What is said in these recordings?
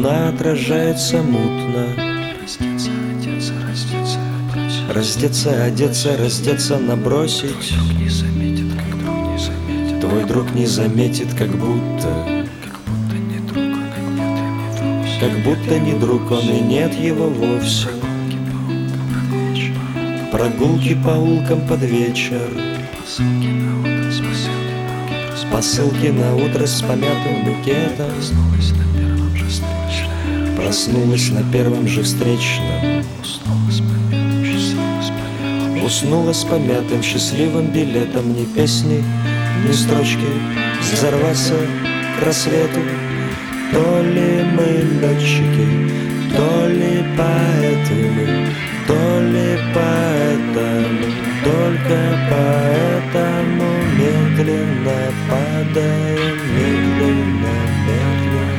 Луна отражается мутно. Раздеться, одеться, раздеться, набросить. Твой друг не заметит, как будто не друг он и нет его. Как будто не друг он и нет его вовсе. Прогулки по улкам под вечер. Посылки на утро с помятым букетом. Проснулась на первом же встречном. Уснула с помятым счастливым билетом. Ни песни, ни строчки, взорваться к рассвету. То ли мы летчики, то ли поэты мы, то ли поэтому, только поэтому медленно падаем, медленно, медленно.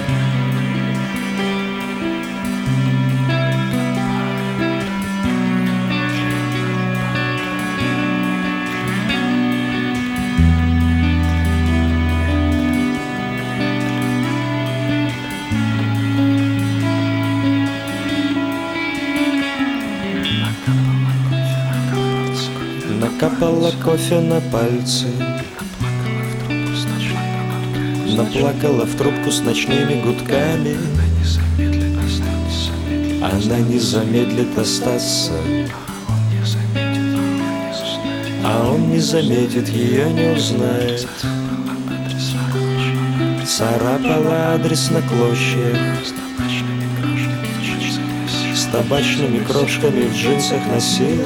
Накапала кофе на пальцы, наплакала в трубку с ночными гудками. Она не замедлит остаться, а он не заметит, ее не узнает. Царапала адрес на клочьях, с табачными крошками в джинсах носила.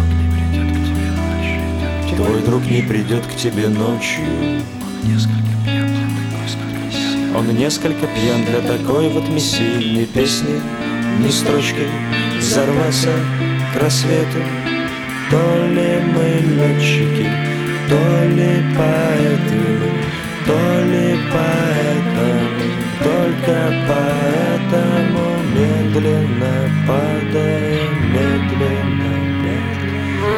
Твой друг не придет к тебе ночью. Он несколько пьян для такой вот миссии. Ни песни, ни строчки, взорваться к рассвету. То ли мы летчики, то ли поэты, то ли поэтому, только поэтому медленно падаем, медленно, медленно.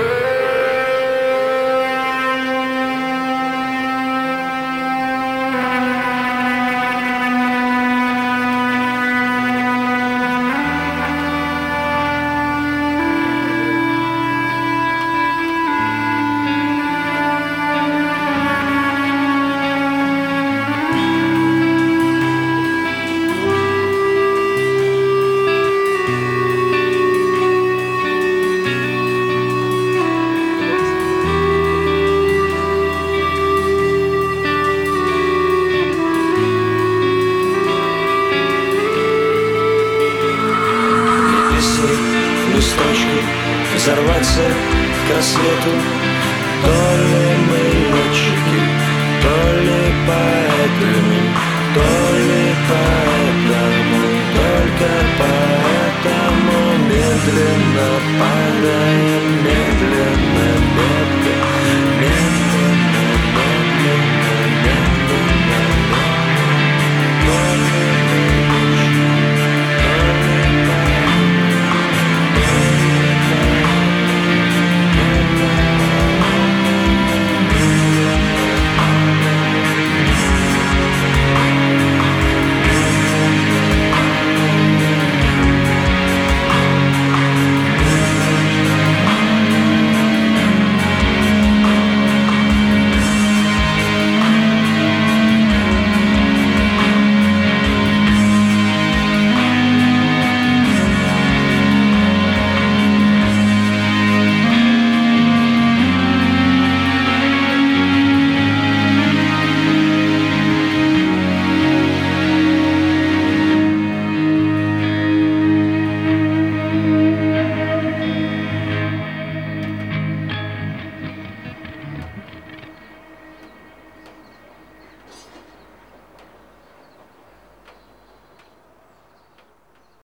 Строчки, взорваться к рассвету. То ли мы летчики, то ли поэты, то ли поэтому, только поэтому медленно